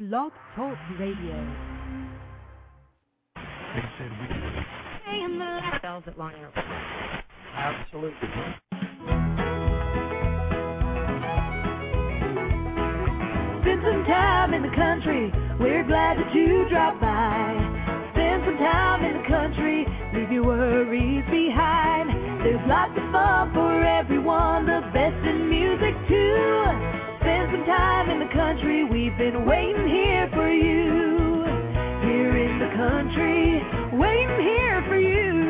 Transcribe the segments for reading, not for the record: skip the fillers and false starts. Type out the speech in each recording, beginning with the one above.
Blog Talk Radio. They said we Hey, and the bells at Long Airport. absolutely. Spend some time in the country, we're glad that you dropped by. Spend some time in the country, leave your worries behind. There's lots of fun for everyone, the best in music too. Spend some time in the country, we've been waiting here for you. Here in the country, waiting here for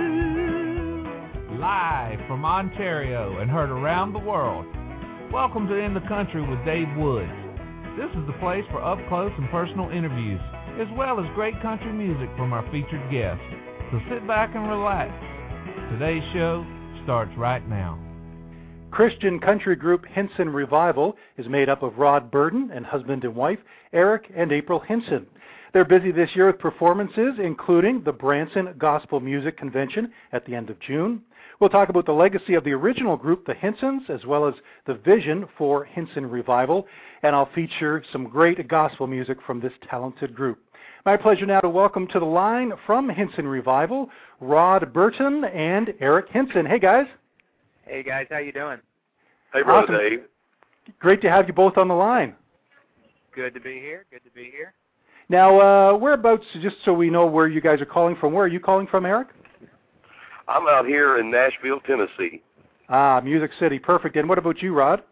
you. Live from Ontario and heard around the world. Welcome to In the Country with Dave Woods. This is the place for up-close and personal interviews, as well as great country music from our featured guests. So sit back and relax. Today's show starts right now. Christian country group Hinson Revival is made up of Rod Burton and husband and wife, Eric and April Hinson. They're busy this year with performances, including the Branson Gospel Music Convention at the end of June. We'll talk about the legacy of the original group, the Hinsons, as well as the vision for Hinson Revival, and I'll feature some great gospel music from this talented group. My pleasure now to welcome to the line from Hinson Revival, Rod Burton and Eric Hinson. Hey, guys. Hey, guys. How you doing? Hey, Brother Awesome. Dave. Great to have you both on the line. Good to be here. Good to be here. Now, whereabouts, just so we know where you guys are calling from, where are you calling from, Eric? I'm out here in Nashville, Tennessee. Music City. Perfect. And what about you, Rod?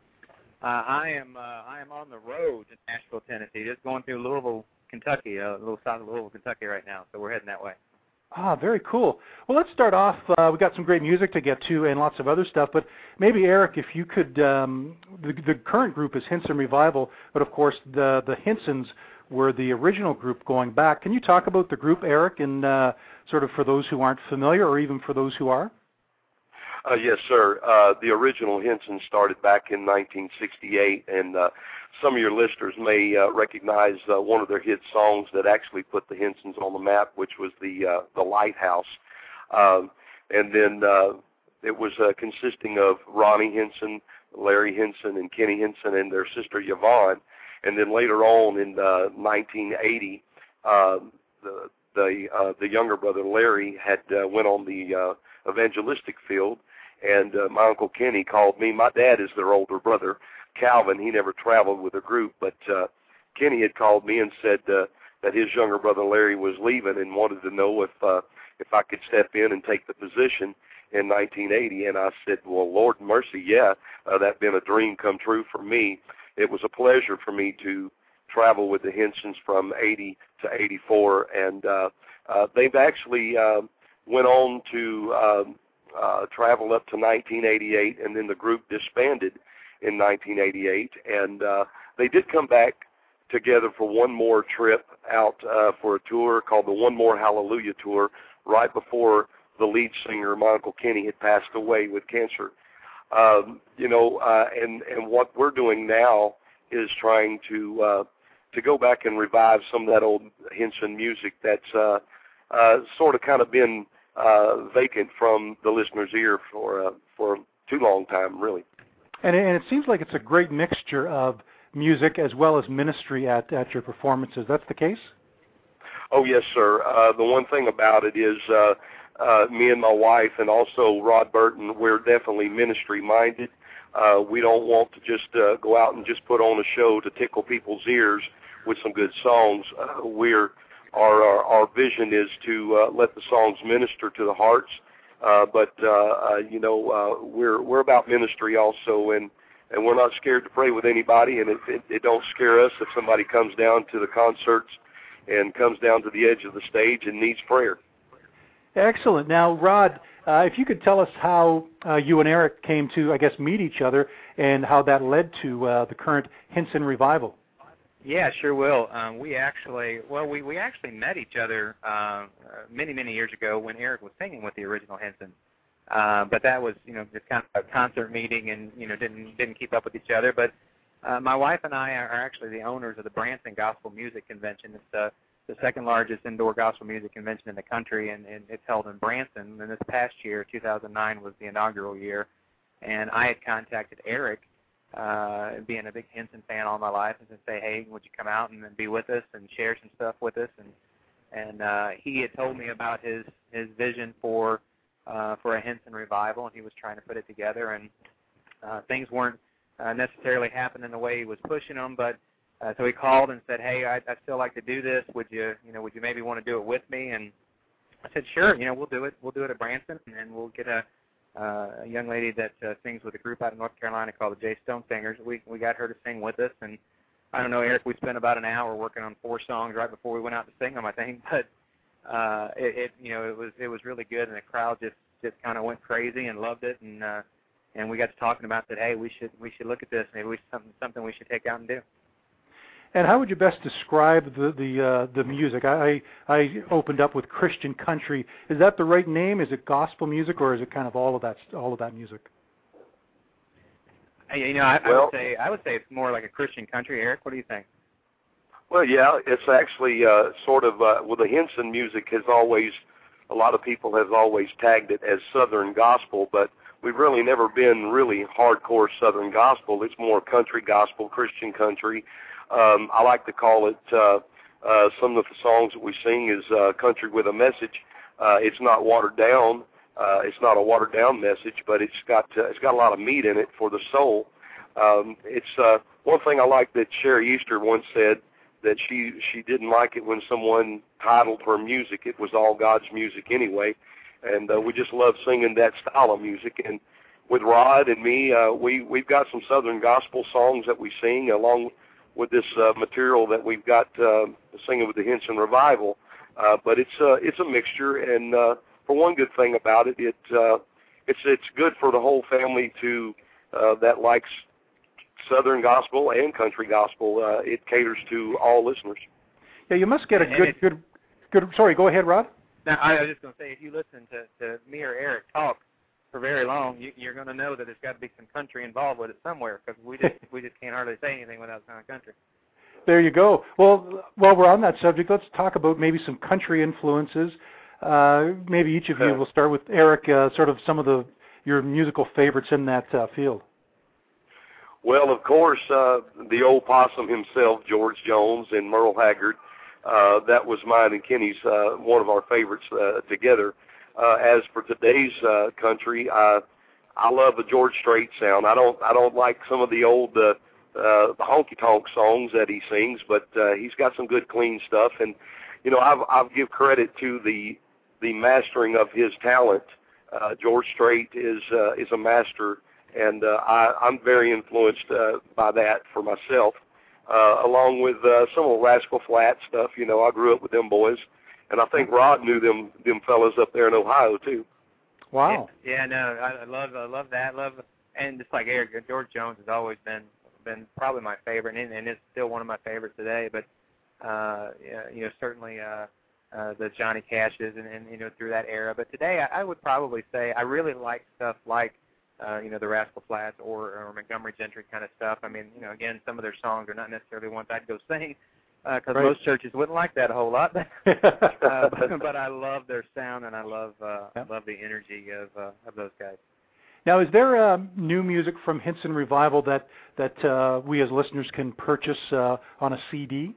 I am on the road in Nashville, Tennessee, just going through Louisville, Kentucky, a little south of Louisville, Kentucky right now. So we're heading that way. Very cool. Well, let's start off. We've got some great music to get to and lots of other stuff, but maybe, Eric, if you could, the current group is Hinson Revival, but of course the Hinsons were the original group going back. Can you talk about the group, Eric, and sort of for those who aren't familiar or even for those who are? Yes, sir. The original Hinson started back in 1968, and some of your listeners may recognize one of their hit songs that actually put the Hinsons on the map, which was the Lighthouse. And then it was consisting of Ronnie Hinson, Larry Hinson, and Kenny Hinson, and their sister Yvonne. And then later on in 1980, the younger brother Larry had went on the evangelistic field, and my Uncle Kenny called me. My dad is their older brother, Calvin. He never traveled with a group, but Kenny had called me and said that his younger brother Larry was leaving and wanted to know if I could step in and take the position in 1980. And I said, well, Lord mercy, yeah, that'd been a dream come true for me. It was a pleasure for me to travel with the Hinsons from 80 to 84, and they've actually went on to travel up to 1988, and then the group disbanded in 1988, and they did come back together for one more trip out for a tour called the One More Hallelujah Tour, right before the lead singer, my Uncle Kenny, had passed away with cancer. And what we're doing now is trying to go back and revive some of that old Hinson music that's sort of kind of been vacant from the listener's ear for too long time, really. And it seems like it's a great mixture of music as well as ministry at your performances. That's the case? Oh, yes, sir. The one thing about it is me and my wife and also Rod Burton, we're definitely ministry-minded. We don't want to just go out and just put on a show to tickle people's ears with some good songs. Our vision is to let the songs minister to the hearts, but we're about ministry also, and we're not scared to pray with anybody, and it don't scare us if somebody comes down to the concerts and comes down to the edge of the stage and needs prayer. Excellent. Now, Rod, if you could tell us how you and Eric came to, I guess, meet each other and how that led to the current Hinson Revival. Yeah, sure will. We actually met each other many years ago when Eric was singing with the original Hinson. But that was, just kind of a concert meeting, and didn't keep up with each other. But my wife and I are actually the owners of the Branson Gospel Music Convention. It's the second largest indoor gospel music convention in the country, and it's held in Branson. And this past year, 2009, was the inaugural year. And I had contacted Eric being a big Henson fan all my life, and to say, hey, would you come out and be with us and share some stuff with us? And he had told me about his vision for a Henson revival, and he was trying to put it together, and things weren't necessarily happening the way he was pushing them, but so he called and said, hey, I'd still like to do this. Would you maybe want to do it with me? And I said, sure, we'll do it. We'll do it at Branson, and we'll get a young lady that sings with a group out of North Carolina called the J. Stone Singers. We got her to sing with us, and I don't know, Eric, we spent about an hour working on 4 songs right before we went out to sing them, I think, but it was really good, and the crowd just kind of went crazy and loved it, and we got to talking about that. Hey, we should look at this. Maybe something we should take out and do. And how would you best describe the music? I opened up with Christian country. Is that the right name? Is it gospel music, or is it kind of all of that music? I would say it's more like a Christian country. Eric, what do you think? Well, yeah, it's actually sort of the Henson music has always, a lot of people have always tagged it as Southern gospel, but we've really never been really hardcore Southern gospel. It's more country gospel, Christian country. I like to call it, some of the songs that we sing is country with a message. It's not watered down. It's not a watered down message, but it's got a lot of meat in it for the soul. It's one thing I like that Sherry Easter once said, that she didn't like it when someone titled her music. It was all God's music anyway, and we just love singing that style of music. And with Rod and me, we've got some Southern gospel songs that we sing along with this material that we've got singing with the Henson Revival. But it's a mixture, and for one good thing about it, it's good for the whole family to that likes Southern gospel and country gospel. It caters to all listeners. Yeah, you must get a good. Sorry, go ahead, Rod. Now, I was just going to say, if you listen to me or Eric talk for very long, you're going to know that there's got to be some country involved with it somewhere, because we just can't hardly say anything without sounding country. There you go. Well, while we're on that subject, let's talk about maybe some country influences. Maybe each of you, will start with Eric, sort of some of your musical favorites in that field. Well, of course, the old possum himself, George Jones and Merle Haggard, that was mine and Kenny's one of our favorites together. As for today's country, I love the George Strait sound. I don't like some of the old the honky-tonk songs that he sings, but he's got some good clean stuff. And I'll give credit to the mastering of his talent. George Strait is a master, and I'm very influenced by that for myself, along with some of the Rascal Flatts stuff. I grew up with them boys, and I think Rod knew them fellas up there in Ohio too. Wow. Yeah, no, I love that. And just like Eric, George Jones has always been probably my favorite, and it's still one of my favorites today. But certainly the Johnny Cashes and through that era. But today, I would probably say I really like stuff like the Rascal Flatts or Montgomery Gentry kind of stuff. I mean, again, some of their songs are not necessarily ones I'd go sing, because most churches wouldn't like that a whole lot. But I love their sound, and I love the energy of those guys. Now, is there new music from Henson Revival that we as listeners can purchase on a CD?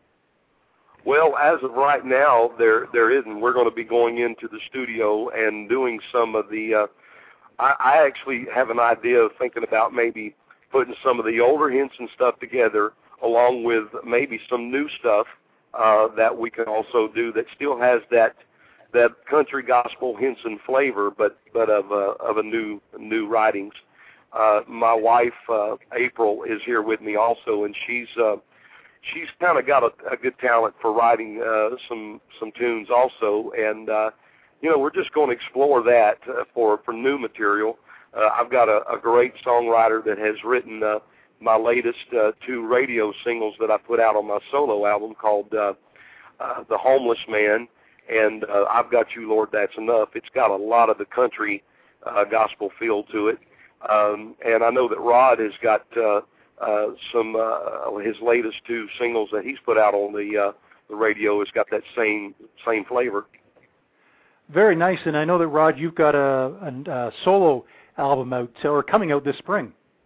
Well, as of right now, there isn't. We're going to be going into the studio and doing some of the. I actually have an idea of thinking about maybe putting some of the older Henson stuff together, along with maybe some new stuff that we can also do that still has that country gospel Henson flavor, but of a new writings. My wife April is here with me also, and she's kind of got a good talent for writing some tunes also, and we're just going to explore that for new material. I've got a great songwriter that has written my latest 2 radio singles that I put out on my solo album called The Homeless Man, and I've Got You, Lord, That's Enough. It's got a lot of the country gospel feel to it, and I know that Rod has got some his latest 2 singles that he's put out on the radio has got that same flavor. Very nice, and I know that, Rod, you've got a solo album out, or coming out this spring.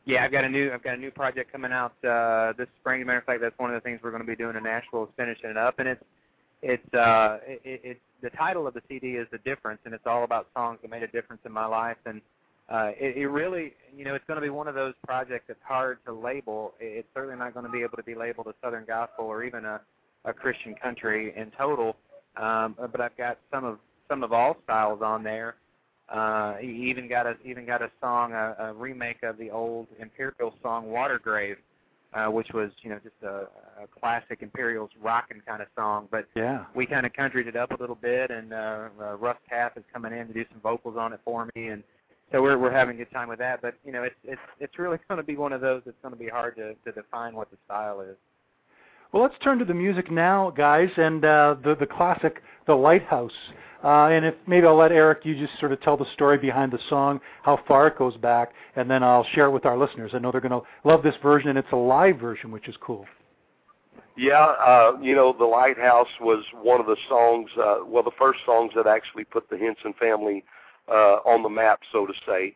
Yeah, I've got a new project coming out this spring. As a matter of fact, that's one of the things we're going to be doing in Nashville, is finishing it up. And it's the title of the CD is The Difference, and it's all about songs that made a difference in my life. And it really, it's going to be one of those projects that's hard to label. It's certainly not going to be able to be labeled a Southern gospel or even a Christian country in total. But I've got some of all styles on there. Even got a song, a remake of the old Imperial song Watergrave, which was just a classic Imperials rockin' kind of song. But yeah, we kind of countryed it up a little bit, and Russ Taff is coming in to do some vocals on it for me, and so we're having a good time with that. But it's really going to be one of those that's going to be hard to define what the style is. Well, let's turn to the music now, guys, and the classic, The Lighthouse. And if maybe I'll let Eric, you just sort of tell the story behind the song, how far it goes back, and then I'll share it with our listeners. I know they're going to love this version, and it's a live version, which is cool. Yeah, The Lighthouse was one of the songs, the first songs that actually put the Henson family on the map, so to say.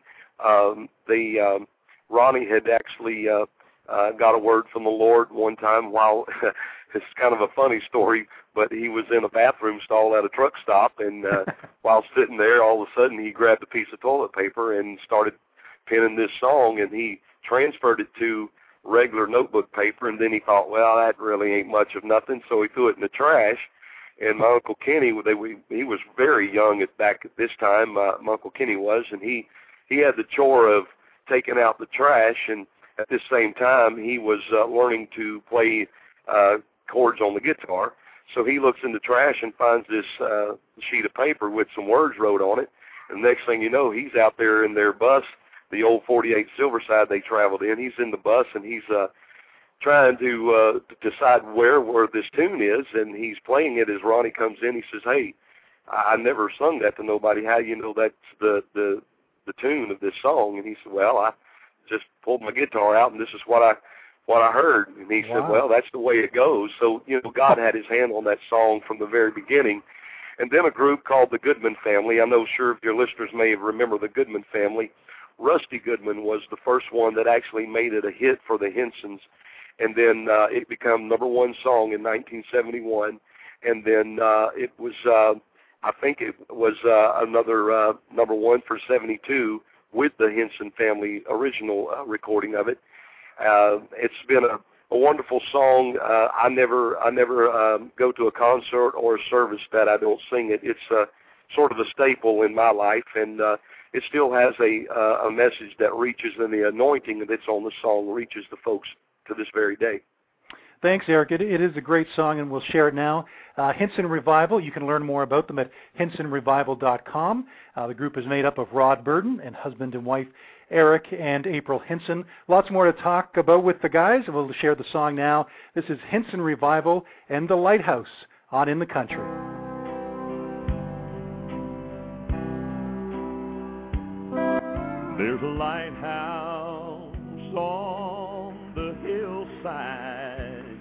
Ronnie had actually got a word from the Lord one time while, it's kind of a funny story, but he was in a bathroom stall at a truck stop, and while sitting there, all of a sudden he grabbed a piece of toilet paper and started penning this song, and he transferred it to regular notebook paper, and then he thought, well, that really ain't much of nothing, so he threw it in the trash. And my Uncle Kenny, he was very young back at this time, my Uncle Kenny was, and he had the chore of taking out the trash, and at this same time, he was learning to play chords on the guitar. So he looks in the trash and finds this sheet of paper with some words wrote on it. And the next thing you know, he's out there in their bus, the old 48 Silverside they traveled in. He's in the bus, and he's trying to decide where this tune is. And he's playing it as Ronnie comes in. He says, hey, I never sung that to nobody. How do you know that's the tune of this song? And he said, well, I just pulled my guitar out, and this is what I heard. And he said, well, that's the way it goes. So, God had his hand on that song from the very beginning. And then a group called the Goodman Family. I know sure if your listeners may remember the Goodman Family. Rusty Goodman was the first one that actually made it a hit for the Hensons. And then it became number one song in 1971. And then it was, I think it was another number one for 72 with the Henson family original recording of it. It's been a wonderful song. I never go to a concert or a service that I don't sing it. It's sort of a staple in my life, and it still has a message that reaches, and the anointing that's on the song reaches the folks to this very day. Thanks, Eric. It is a great song, and we'll share it now. Henson Revival, you can learn more about them at hensonrevival.com. The group is made up of Rod Burden and husband and wife Eric and April Henson. Lots more to talk about with the guys. We'll share the song now. This is Henson Revival and The Lighthouse on In the Country. There's a lighthouse on the hillside,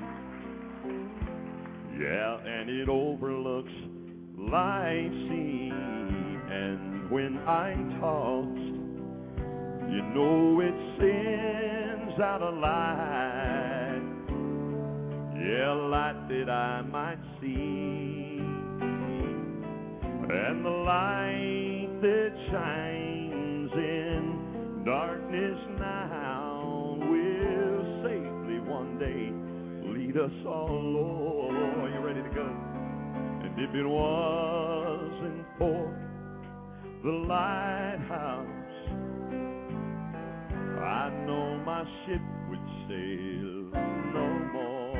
yeah, and it overlooks life's sea. And when I'm tossed, you know it sends out a light, yeah, a light that I might see. And the light that shines in darkness now will safely one day lead us all. Are you ready to go? And if it wasn't for the lighthouse, I know my ship would sail no more.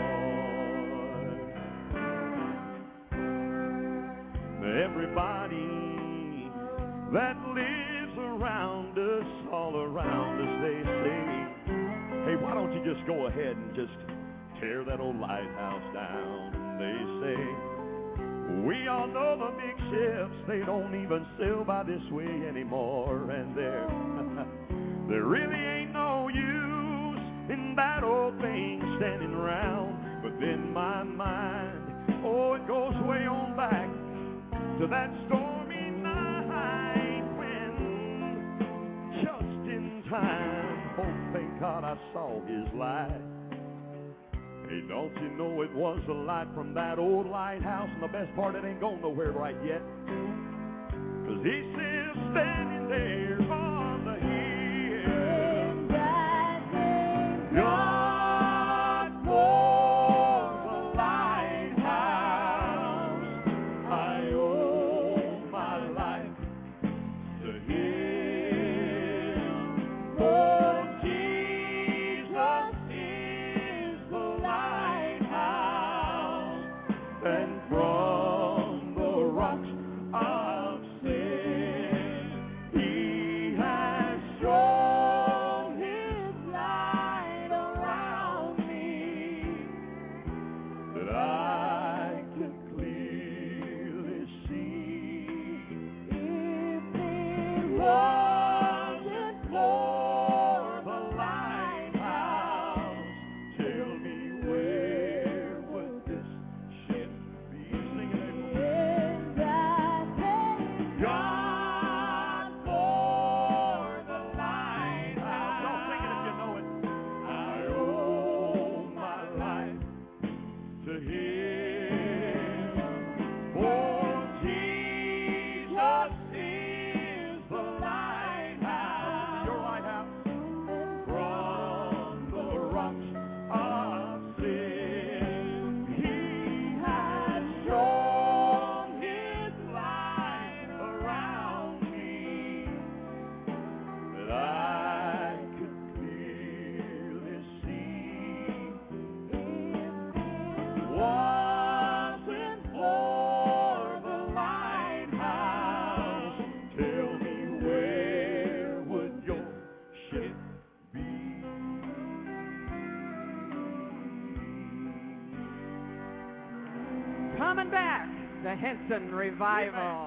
Everybody that lives around us, all around us, they say, hey, why don't you just go ahead and just tear that old lighthouse down? They say, we all know the big ships, they don't even sail by this way anymore. And there really ain't no use in that old thing standing around. But then my mind, oh, it goes way on back to that stormy night when just in time, oh, thank God, God, I saw his light. Hey, don't you know it was the light from that old lighthouse? And the best part, it ain't going nowhere right yet. 'Cause he's still standing there on the hill. God for the lighthouse, I owe my life to him. Oh, Jesus is the lighthouse, and from the rocks of sin, he has shown his light around me, that I can clearly see. If it wasn't for the lighthouse, tell me where would this ship be? Sing it, God for the lighthouse. Y'all sing it if you know it. I owe my life to him. For Jesus is the lighthouse. Your lighthouse. From the rocks of sin, he has shown his light around me, that I could clearly see. Wasn't for the lighthouse, tell me where would your ship be? Coming back, the Henson Revival.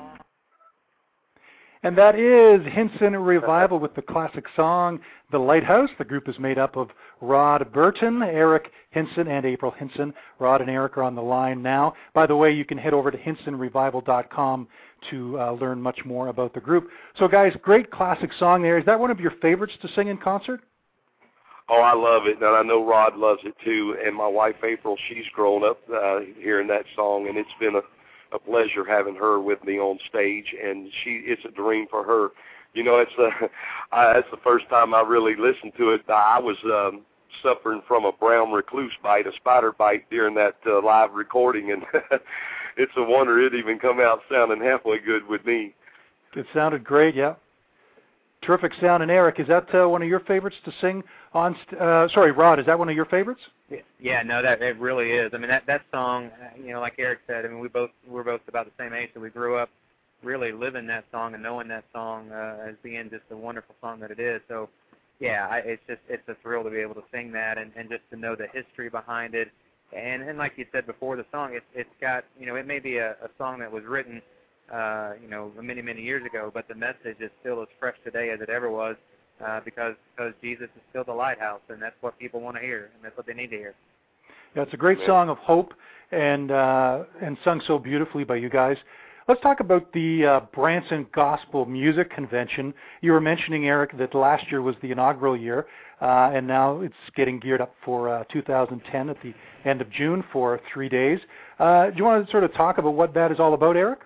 And that is Hinson Revival with the classic song, The Lighthouse. The group is made up of Rod Burton, Eric Hinson, and April Hinson. Rod and Eric are on the line now. By the way, you can head over to hinsonrevival.com to learn much more about the group. So, guys, great classic song there. Is that one of your favorites to sing in concert? Oh, I love it, and I know Rod loves it too. And my wife April, she's grown up hearing that song, and it's been a pleasure having her with me on stage. And it's a dream for her. You know, it's the first time I really listened to it. I was suffering from a brown recluse bite, a spider bite, during that live recording, and it's a wonder it even come out sounding halfway good with me. It sounded great, yeah. Terrific sound. And Eric, is that one of your favorites to sing on? Sorry, Rod, is that one of your favorites? Yeah, no, that it really is. I mean, that song, you know, like Eric said, I mean, we're both about the same age, so we grew up really living that song and knowing that song as being just a wonderful song that it is. So, yeah, it's a thrill to be able to sing that and just to know the history behind it. And like you said before, the song, it's got, you know, it may be a song that was written, you know, many years ago, but the message is still as fresh today as it ever was, because Jesus is still the lighthouse, and that's what people want to hear, and that's what they need to hear. Yeah, it's a great song of hope, and sung so beautifully by you guys. Let's talk about the Branson Gospel Music Convention. You were mentioning, Eric, that last year was the inaugural year, and now it's getting geared up for 2010 at the end of June for 3 days. Do you want to sort of talk about what that is all about, Eric?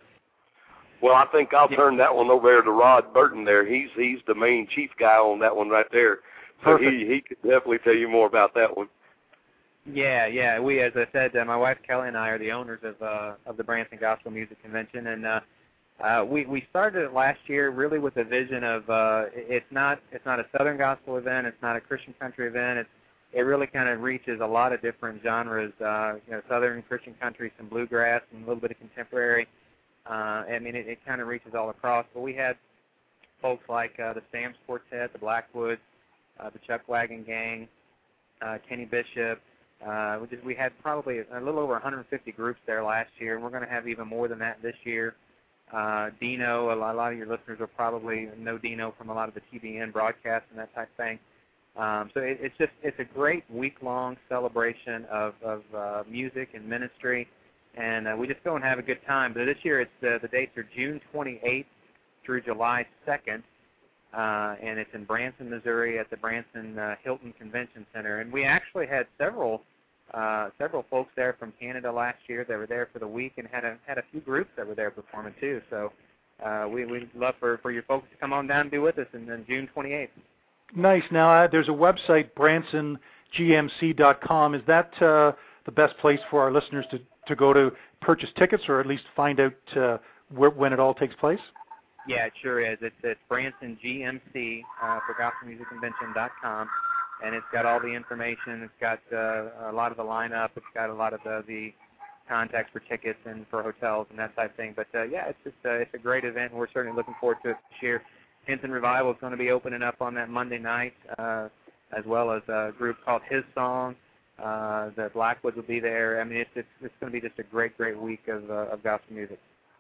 Well, I think I'll turn that one over to Rod Burton there. He's the main chief guy on that one right there. So he could definitely tell you more about that one. Yeah. We, as I said, my wife Kelly and I are the owners of the Branson Gospel Music Convention, and we started it last year really with a vision of it's not a Southern gospel event, it's not a Christian country event. It really kind of reaches a lot of different genres, you know, Southern Christian country, some bluegrass, and a little bit of contemporary. I mean, it kind of reaches all across. But we had folks like the Sam's Quartet, the Blackwoods, the Chuck Wagon Gang, Kenny Bishop. We had probably a little over 150 groups there last year, and we're going to have even more than that this year. Dino, a lot of your listeners will probably know Dino from a lot of the TBN broadcasts and that type of thing. So it's a great week-long celebration of music and ministry, and we just go and have a good time. But this year, the dates are June 28th through July 2nd. and it's in Branson, Missouri, at the Branson Hilton Convention Center. And we actually had several folks there from Canada last year that were there for the week, and had a few groups that were there performing too. So we'd love for your folks to come on down and be with us on June 28th. Nice. Now, there's a website, BransonGMC.com. Is that the best place for our listeners to go to purchase tickets, or at least find out when it all takes place? Yeah, it sure is. It's BransonGMC for GospelMusicConvention.com, and it's got all the information. It's got a lot of the lineup. It's got a lot of the contacts for tickets and for hotels and that type of thing. But yeah, it's a great event. We're certainly looking forward to it this year. Henson Revival is going to be opening up on that Monday night, as well as a group called His Song. The Blackwood will be there. I mean, it's going to be just a great week of gospel music.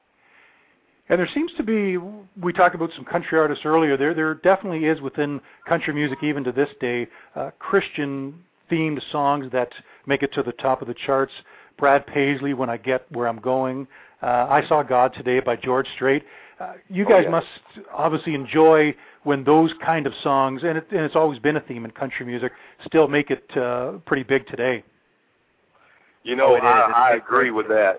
And there seems to be, we talked about some country artists earlier, there definitely is within country music even to this day, Christian-themed songs that make it to the top of the charts. Brad Paisley, When I Get Where I'm Going. I Saw God Today by George Strait. You guys must obviously enjoy when those kind of songs, and it's always been a theme in country music, still make it pretty big today. You know, I agree with that.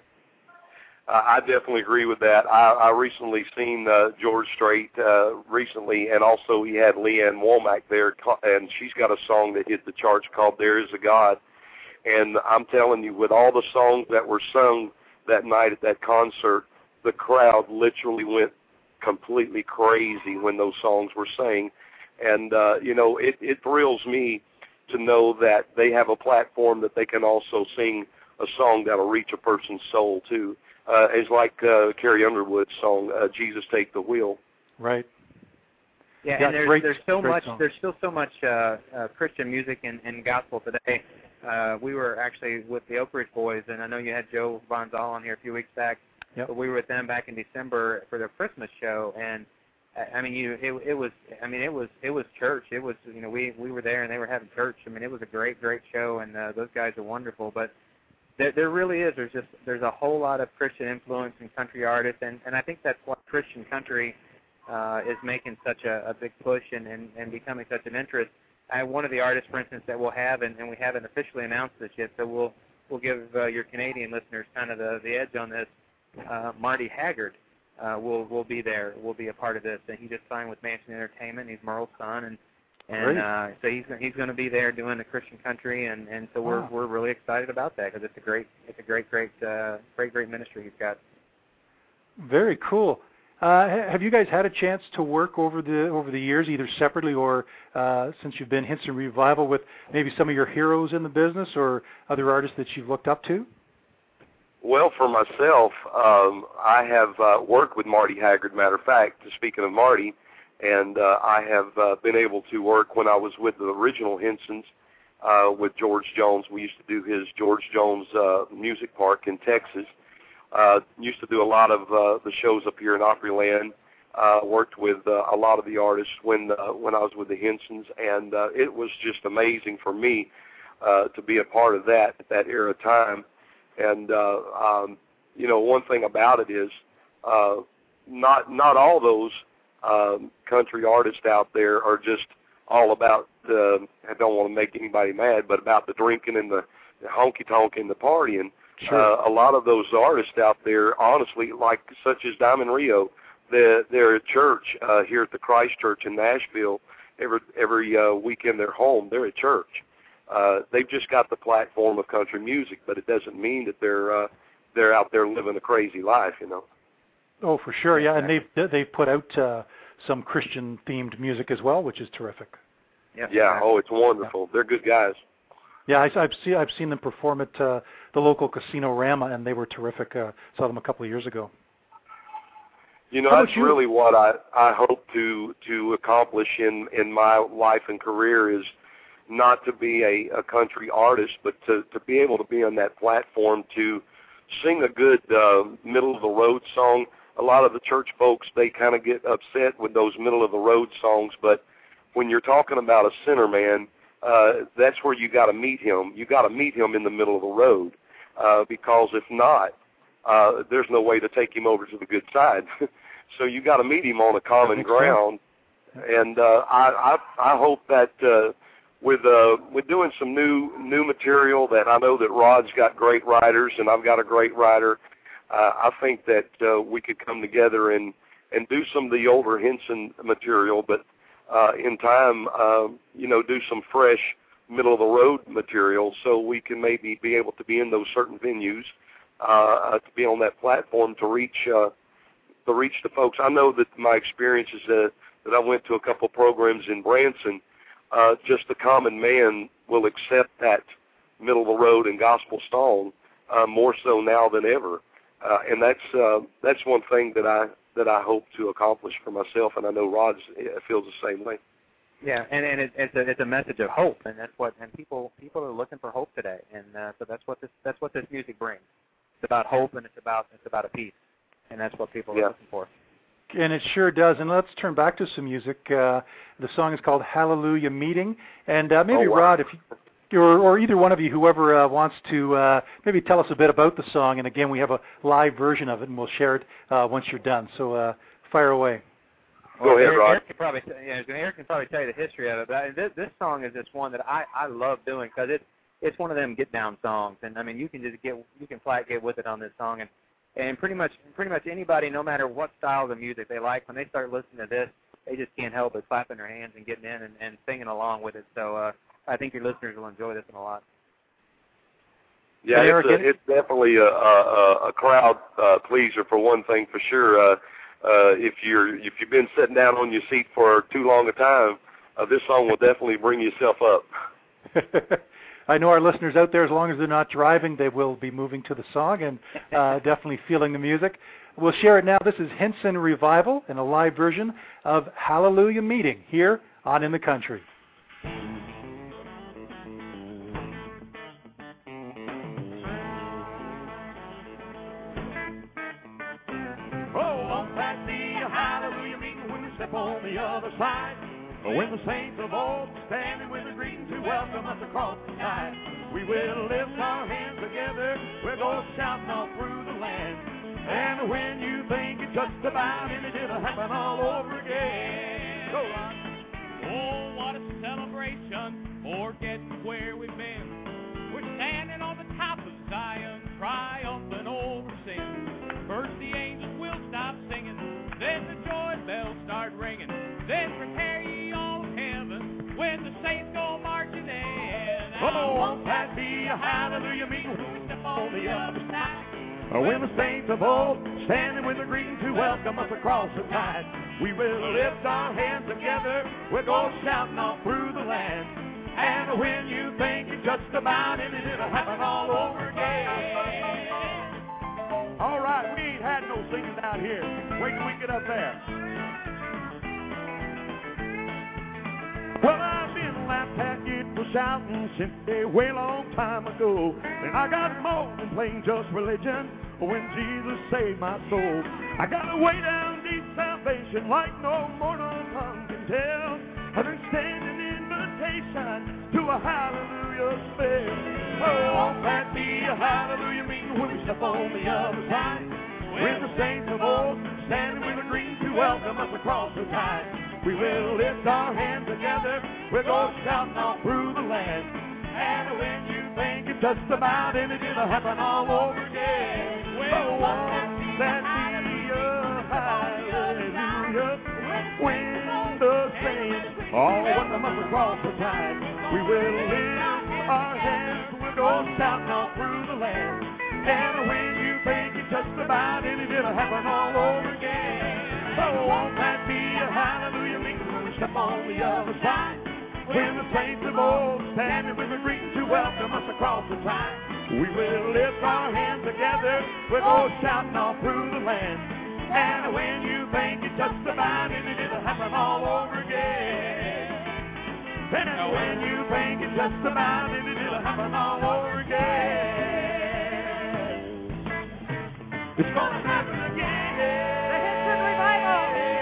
I definitely agree with that. I recently seen George Strait recently, and also he had Leanne Womack there, and she's got a song that hit the charts called There Is a God. And I'm telling you, with all the songs that were sung that night at that concert, the crowd literally went completely crazy when those songs were sang. And, you know, it thrills me to know that they have a platform that they can also sing a song that will reach a person's soul, too. It's like Carrie Underwood's song, Jesus Take the Wheel. Right. Yeah, and there's still so much Christian music and gospel today. We were actually with the Oak Ridge Boys, and I know you had Joe Bonzal on here a few weeks back. Yep. But we were with them back in December for their Christmas show, and I mean, it was church. It was, you know, we were there and they were having church. I mean, it was a great show, and those guys are wonderful. But there really is. There's a whole lot of Christian influence in country artists, and I think that's why Christian country is making such a big push and becoming such an interest. One of the artists, for instance, that we'll have, and we haven't officially announced this yet, so we'll give your Canadian listeners kind of the edge on this. Marty Haggard will be there. Will be a part of this, and he just signed with Mansion Entertainment. He's Merle's son, and so he's going to be there doing the Christian country, and so we're really excited about that because it's a great ministry he's got. Very cool. Have you guys had a chance to work over the years, either separately or since you've been Henson Revival, with maybe some of your heroes in the business or other artists that you've looked up to? Well, for myself, I have worked with Marty Haggard, matter of fact, speaking of Marty, and I have been able to work when I was with the original Hensons with George Jones. We used to do his George Jones Music Park in Texas. Used to do a lot of the shows up here in Opryland. Worked with a lot of the artists when I was with the Hensons, and it was just amazing for me to be a part of that at that era of time. And you know, one thing about it is not all those country artists out there are just all about I don't want to make anybody mad, but about the drinking and the honky-tonk and the partying. Sure. A lot of those artists out there, honestly, like such as Diamond Rio, they're at church here at the Christ Church in Nashville. Every weekend they're home. They're at church. They've just got the platform of country music, but it doesn't mean that they're out there living a crazy life, you know. Oh, for sure, yeah, and they've put out some Christian-themed music as well, which is terrific. Yeah. Oh, it's wonderful. Yeah. They're good guys. Yeah, I've seen them perform at the local Casino Rama, and they were terrific. Saw them a couple of years ago. You know, that's really what I hope to accomplish in my life and career, is not to be a country artist, but to be able to be on that platform to sing a good middle-of-the-road song. A lot of the church folks, they kind of get upset with those middle-of-the-road songs, but when you're talking about a sinner, man, that's where you got to meet him. You got to meet him in the middle of the road, because if not, there's no way to take him over to the good side. So you got to meet him on a common ground, And I hope that with doing some new material, that I know that Rod's got great writers and I've got a great writer. I think that we could come together and do some of the older Henson material, but in time, do some fresh, middle-of-the-road material so we can maybe be able to be in those certain venues, to be on that platform to reach the folks. I know that my experience is that I went to a couple programs in Branson, just the common man will accept that middle-of-the-road and gospel song more so now than ever. And that's one thing that I hope to accomplish for myself, and I know Rod feels the same way. Yeah, and it's a message of hope, and people are looking for hope today, and so that's what this music brings. It's about hope, and it's about a peace, and that's what people are looking for. And it sure does. And let's turn back to some music. The song is called Hallelujah Meeting, and maybe Rod, if you, or either one of you, whoever wants to maybe tell us a bit about the song. And again, we have a live version of it, and we'll share it once you're done. So fire away. Go ahead, Rod. Eric can probably tell you the history of it. But this song is just one that I love doing because it's one of them get down songs, and I mean you can flat get with it on this song, and pretty much anybody, no matter what style of music they like, when they start listening to this, they just can't help but clapping their hands and getting in and singing along with it. So I think your listeners will enjoy this one a lot. Yeah, it's definitely a crowd pleaser for one thing for sure. If you've been sitting down on your seat for too long a time, this song will definitely bring yourself up. I know our listeners out there, as long as they're not driving, they will be moving to the song and definitely feeling the music. We'll share it now. This is Henson Revival in a live version of Hallelujah Meeting here on In the Country. On the other side, when the saints of old standing with the greeting to welcome us across the tide, we will lift our hands together, we'll go shouting all through the land. And when you think it's just about in, it'll happen all over again. Go on. Oh, what a celebration, forgetting where we've been. We're standing on the top of Zion, triumphant over sin. First the angels will stop singing, then the joy bells start ringing. Then prepare ye all of heaven when the saints go marching in. Oh, won't that be a hallelujah meeting when we step on the other side? When the saints of old standing with the greeting to welcome us across the tide, we will lift our hands together, we'll go shouting all through the land. And when you think it's just about in, it'll happen all over again. All right, we ain't had no singing out here. Wait till we get up there. Well, I've been laughed at, it was shouting since a way long time ago. And I got more than plain just religion when Jesus saved my soul. I got a way down deep salvation like no mortal tongue can tell. Understanding invitation to a hallelujah spell. Oh, won't that be a hallelujah meeting when we step on the other side? When the saints of old standing with a greeting to welcome us across the tide, we will lift our hands together, we'll go shouting all through the land. And when you think it's just about in, it'll happen all over again. Oh, won't that be a hallelujah when the saints all welcome us across the tide? We will lift our hands, we'll go shouting all through the land. And when you think it's just about in, it'll happen all over again. Oh, won't that be a hallelujah meeting when we step on the other side? When the saints of old standing with a greeting to welcome us across the tide, we will lift our hands together, we'll go shouting all through the land. And when you think it's just about in, it'll happen all over again. And when you think it's just about in, it'll happen all over again. It's gonna happen again. The Henson Revival.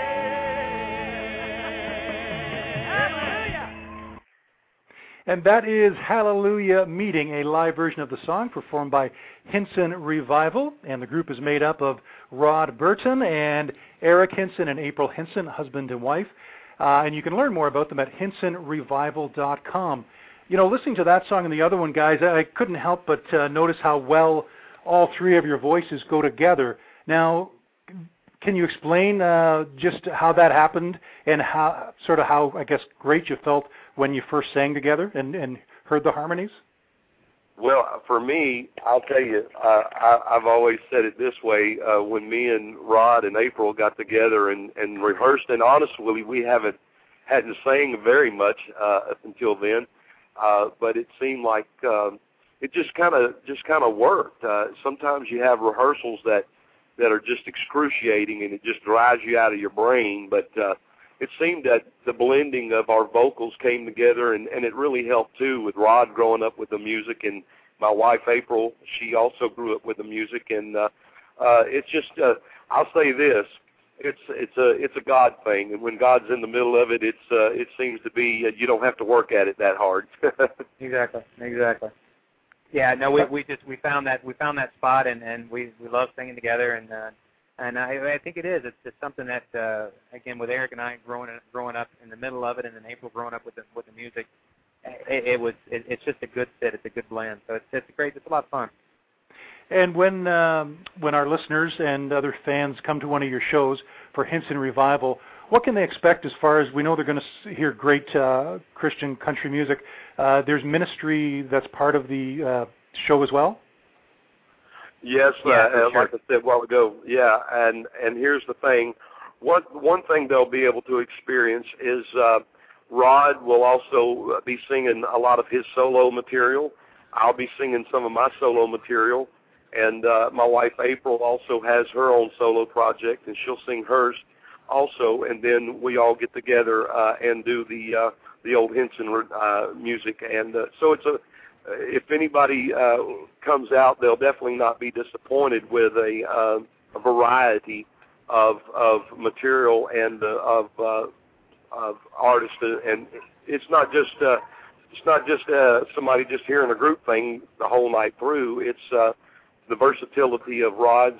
Hallelujah. And that is Hallelujah Meeting, a live version of the song performed by Henson Revival. And the group is made up of Rod Burton and Eric Henson and April Henson, husband and wife. and you can learn more about them at HinsonRevival.com. You know, listening to that song and the other one, guys, I couldn't help but notice how well all three of your voices go together. Now, can you explain just how that happened and how, I guess, great you felt when you first sang together and heard the harmonies? Well, for me, I'll tell you, I've always said it this way. When me and Rod and April got together and rehearsed, and honestly, we hadn't sang very much up until then, but it seemed like it just kind of worked. Sometimes you have rehearsals that are just excruciating, and it just drives you out of your brain, but it seemed that the blending of our vocals came together, and it really helped, too, with Rod growing up with the music, and my wife, April, she also grew up with the music, and it's just, I'll say this, it's a God thing, and when God's in the middle of it, it seems to be, you don't have to work at it that hard. Exactly. Yeah, no, we found that spot, and we love singing together, and I think it is. It's just something that again, with Eric and I growing up in the middle of it, and then April growing up with the music, it's just a good fit. It's a good blend. So it's great. It's a lot of fun. And when our listeners and other fans come to one of your shows for Hinson Revival, what can they expect as far as, we know they're going to hear great Christian country music. There's ministry that's part of the show as well? Yes, sure. like I said a while ago, yeah, and here's the thing. One thing they'll be able to experience is Rod will also be singing a lot of his solo material. I'll be singing some of my solo material, and my wife April also has her own solo project, and she'll sing hers also, and then we all get together and do the old Hinson music, and so it's if anybody comes out, they'll definitely not be disappointed with a variety of material and of artists, and it's not just somebody just hearing a group thing the whole night through. It's the versatility of Rod's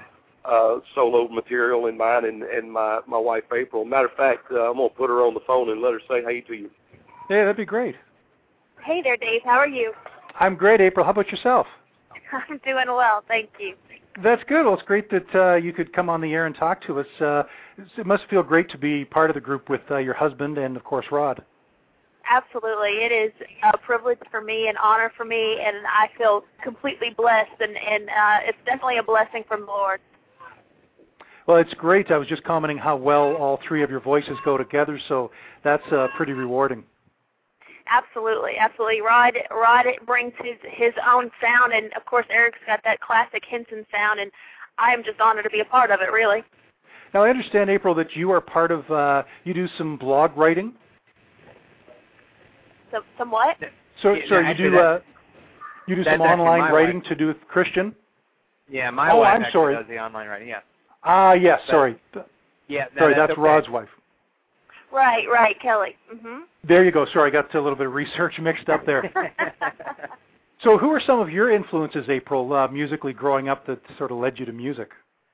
solo material and mine and my wife April. Matter of fact, I'm going to put her on the phone and let her say hey to you. Yeah, that'd be great. Hey there, Dave. How are you? I'm great, April. How about yourself? I'm doing well, thank you. That's good. Well, it's great that you could come on the air and talk to us. It must feel great to be part of the group with your husband and, of course, Rod. Absolutely. It is a privilege for me, an honor for me, and I feel completely blessed, and it's definitely a blessing from the Lord. Well, it's great. I was just commenting how well all three of your voices go together, so that's pretty rewarding. Absolutely. Rod brings his own sound, and of course Eric's got that classic Hinson sound, and I am just honored to be a part of it, really. Now, I understand, April, that you are part of, you do some blog writing? Some what? So you do some online writing to do with Christian? Yeah, my wife actually does the online writing, yeah. Yes, sorry. Yeah, that's okay. Rod's wife. Right, Kelly. Mm-hmm. There you go. Sorry, I got a little bit of research mixed up there. So who are some of your influences, April, musically growing up that sort of led you to music?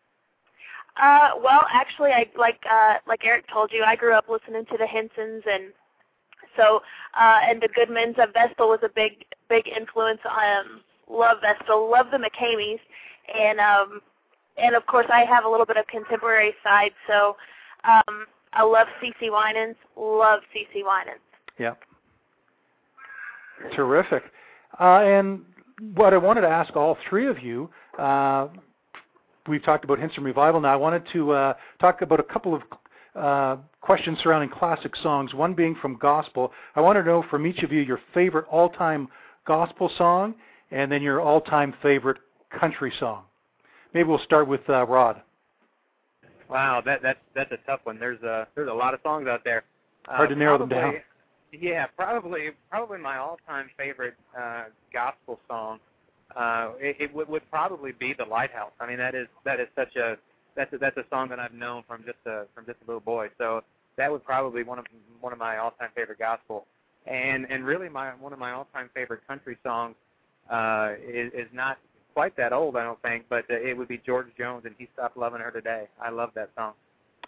Well, actually, like Eric told you, I grew up listening to the Hinsons, and so and the Goodmans. Vestal was a big influence. Love Vestal, love the McCameys, and of course I have a little bit of contemporary side. So I love CeCe Winans. Yeah. Terrific. And what I wanted to ask all three of you, we've talked about Hinson Revival now. I wanted to talk about a couple of questions surrounding classic songs, one being from gospel. I want to know from each of you your favorite all-time gospel song and then your all-time favorite country song. Maybe we'll start with Rod. Wow, that's a tough one. There's a lot of songs out there. Hard to narrow them down. Yeah, probably my all-time favorite gospel song. It would probably be The Lighthouse. I mean, that is such a that's a song that I've known from just a little boy. So that would probably be one of my all-time favorite gospel. And really one of my all-time favorite country songs is not quite that old, I don't think, but it would be George Jones and He Stopped Loving Her Today. I love that song.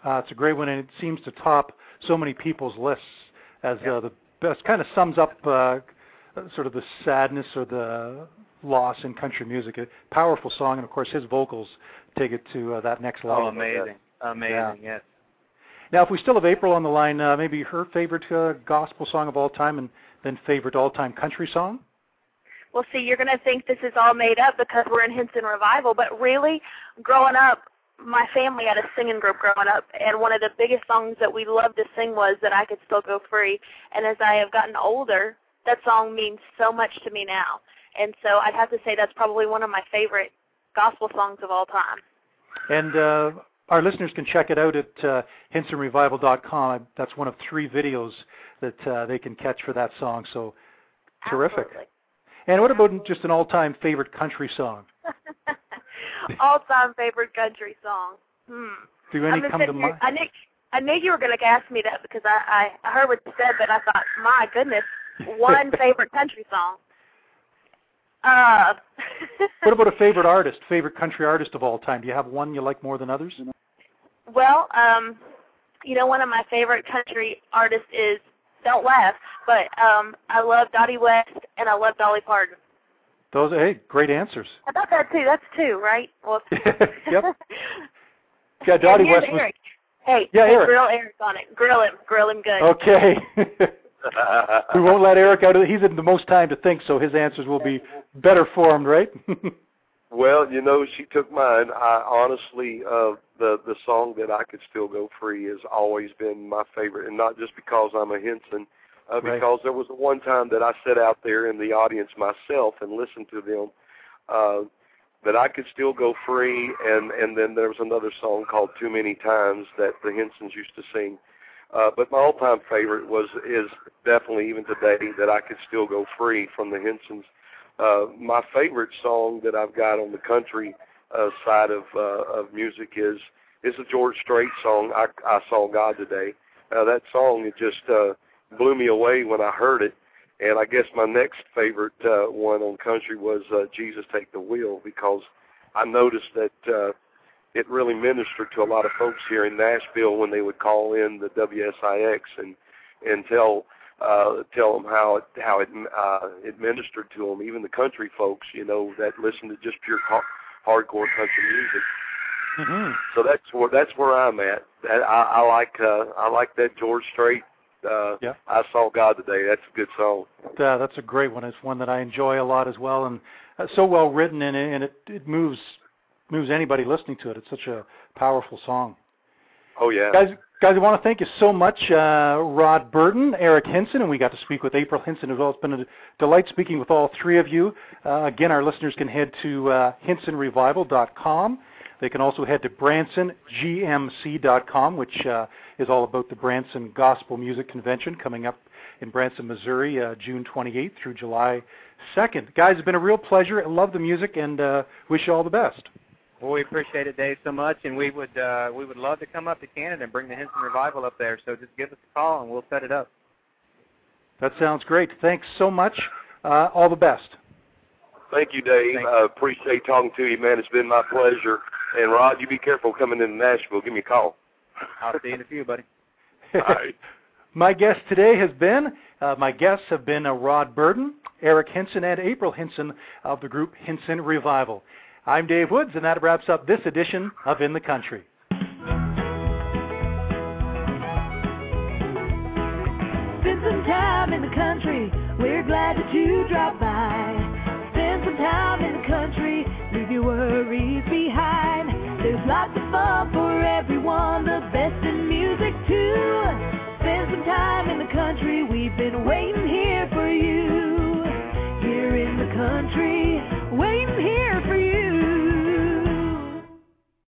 It's a great one, and it seems to top so many people's lists as the best. Kind of sums up sort of the sadness or the loss in country music. A powerful song, and of course his vocals take it to that next level. Oh, amazing. Amazing, yes. Now, if we still have April on the line, maybe her favorite gospel song of all time and then favorite all-time country song? Well, see, you're going to think this is all made up because we're in Hinson Revival, but really, growing up, my family had a singing group growing up, and one of the biggest songs that we loved to sing was That I Could Still Go Free. And as I have gotten older, that song means so much to me now. And so I'd have to say that's probably one of my favorite gospel songs of all time. And our listeners can check it out at HinsonRevival.com. That's one of 3 videos that they can catch for that song. So terrific. Absolutely. And what about just an all-time favorite country song? All-time favorite country song. Do any come to mind? I knew you were going to ask me that because I heard what you said, but I thought, my goodness, one favorite country song. What about a favorite artist, favorite country artist of all time? Do you have one you like more than others? Well, one of my favorite country artists is, don't laugh, but I love Dottie West and I love Dolly Parton. Those are, hey, great answers. I thought that too. That's 2, right? Well, yep. Yeah, Dottie West was... Eric. Hey, Eric. grill Eric on it. Grill him good. Okay. We won't let Eric out of it. He's had the most time to think, so his answers will be better formed, right? Well, she took mine. I honestly, the song That I Could Still Go Free has always been my favorite, and not just because I'm a Hinson, because there was one time that I sat out there in the audience myself and listened to them, That I Could Still Go Free, and then there was another song called Too Many Times that the Hinsons used to sing. But my all-time favorite is definitely even today That I Could Still Go Free from the Hinsons. My favorite song that I've got on the country side of music is a George Strait song, I Saw God Today. That song, it just blew me away when I heard it. And I guess my next favorite one on country was Jesus Take the Wheel, because I noticed that it really ministered to a lot of folks here in Nashville when they would call in the WSIX and tell them how it ministered to them, even the country folks, that listen to just pure hardcore country music. Mm-hmm. So that's where I'm at. I like that George Strait. I Saw God Today. That's a good song. That's a great one. It's one that I enjoy a lot as well, and so well written, and it moves anybody listening to it. It's such a powerful song. Oh yeah, guys, I want to thank you so much, Rod Burden, Eric Hinson, and we got to speak with April Hinson as well. It's been a delight speaking with all 3 of you. Again, our listeners can head to HinsonRevival.com. They can also head to BransonGMC.com, which is all about the Branson Gospel Music Convention coming up in Branson, Missouri, June 28th through July 2nd. Guys, it's been a real pleasure. I love the music and wish you all the best. Well, we appreciate it, Dave, so much, and we would love to come up to Canada and bring the Hinson Revival up there. So just give us a call and we'll set it up. That sounds great. Thanks so much. All the best. Thank you, Dave. I appreciate talking to you, man. It's been my pleasure. And, Rod, you be careful coming into Nashville. Give me a call. I'll see you in a few, buddy. All right. My guests today have been Rod Burden, Eric Hinson, and April Hinson of the group Hinson Revival. I'm Dave Woods, and that wraps up this edition of In the Country. Spend some time in the country. We're glad that you dropped by. Spend some time in the country. Leave your worries behind. There's lots of fun for everyone. The best in music too. Spend some time in the country. We've been waiting here for you. Here in the country.